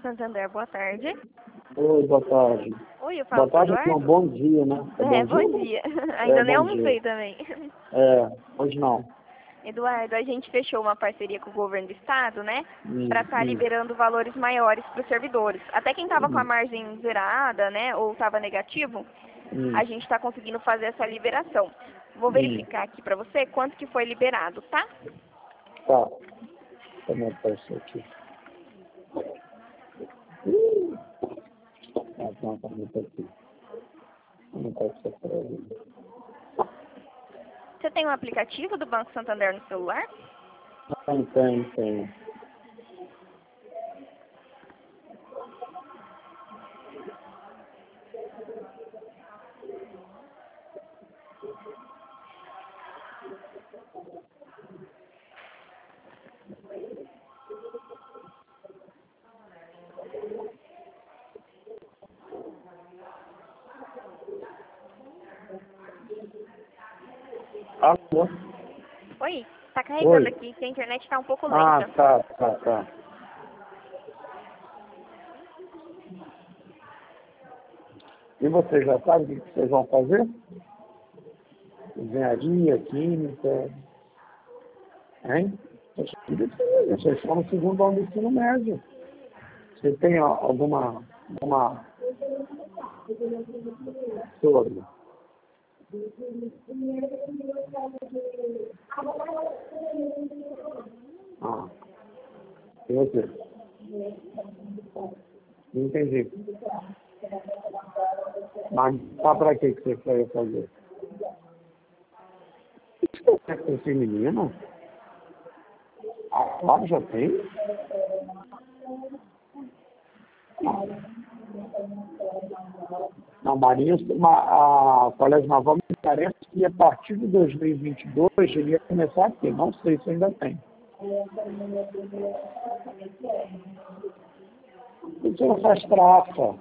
Santander, boa tarde. Oi, boa tarde. Oi, eu falo Boa tarde, com o não, Eduardo? bom dia, né? Bom dia. Ainda nem bom dia. almocei também. Hoje não. Eduardo, a gente fechou uma parceria com o governo do estado, né? Para estar Hum. liberando valores maiores para os servidores. Até quem estava com a margem zerada, né? Ou estava negativo, a gente está conseguindo fazer essa liberação. Vou verificar aqui para você quanto que foi liberado, tá? Tá. Como é que tá isso aqui? Não, tá muito aqui. Não tá isso aqui. Você tem um aplicativo do Banco Santander no celular? Tem. Alô? Oi, tá carregando Oi. aqui, que a internet está um pouco Ah, lenta. tá. E você já sabe o que vocês vão fazer? Engenharia, química, hein? Vocês estão no segundo ano do ensino médio. Você tem alguma sobre? E você? Não entendi. Mas para que você quer fazer? Você quer com esse menino? Ah, já tem? Não, Marinho, a Colégio Naval me parece que a partir de 2022 ele ia começar aqui. Não sei se ainda tem. Você não faz trafa.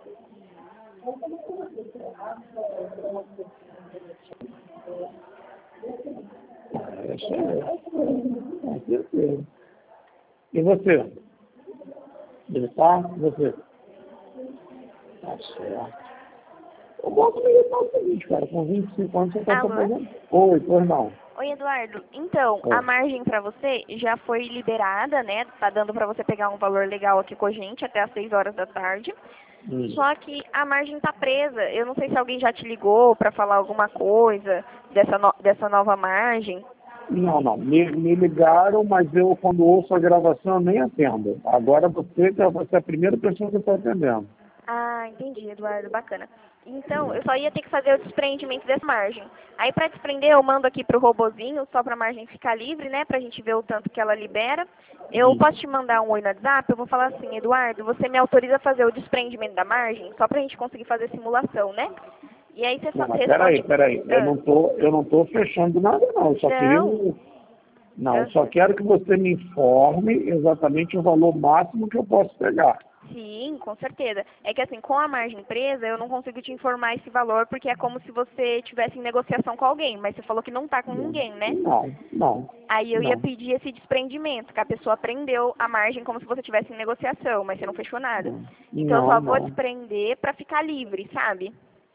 Isso com certeza. E você? Ele tá? E você? Tá certo. Eu gosto de militar o seguinte, cara, com 25 anos você está se Alô? aposentando. Oi, pois não. Oi, Eduardo. Então, a margem para você já foi liberada, né? Tá dando para você pegar um valor legal aqui com a gente até às 6 horas da tarde. Só que a margem tá presa. Eu não sei se alguém já te ligou para falar alguma coisa dessa nova margem. Não. Me ligaram, mas eu, quando ouço a gravação, eu nem atendo. Agora você é a primeira pessoa que eu estou atendendo. Ah, entendi, Eduardo. Bacana. Então, eu só ia ter que fazer o desprendimento dessa margem. Aí, para desprender, eu mando aqui pro robozinho, só para a margem ficar livre, né? Pra gente ver o tanto que ela libera. Eu posso te mandar um oi no WhatsApp? Eu vou falar assim, Eduardo, você me autoriza a fazer o desprendimento da margem? Só pra gente conseguir fazer simulação, né? E aí você só Não, mas responde... peraí. Eu não tô fechando nada, não. Eu só queria... Não, eu só quero que você me informe exatamente o valor máximo que eu posso pegar. Sim, com certeza. É que assim, com a margem presa, eu não consigo te informar esse valor, porque é como se você estivesse em negociação com alguém, mas você falou que não está com ninguém, né? Não. Aí eu ia pedir esse desprendimento, que a pessoa prendeu a margem como se você estivesse em negociação, mas você não fechou nada. Então eu só vou desprender para ficar livre, sabe?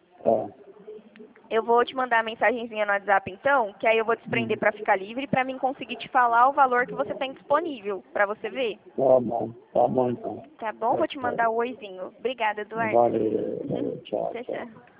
Eu vou te mandar a mensagenzinha no WhatsApp então, que aí eu vou desprender para ficar livre, para mim conseguir te falar o valor que você tem disponível, para você ver. Tá bom então. Tá bom? Vou te mandar o oizinho. Obrigada, Eduardo. Valeu, tchau. Tchau.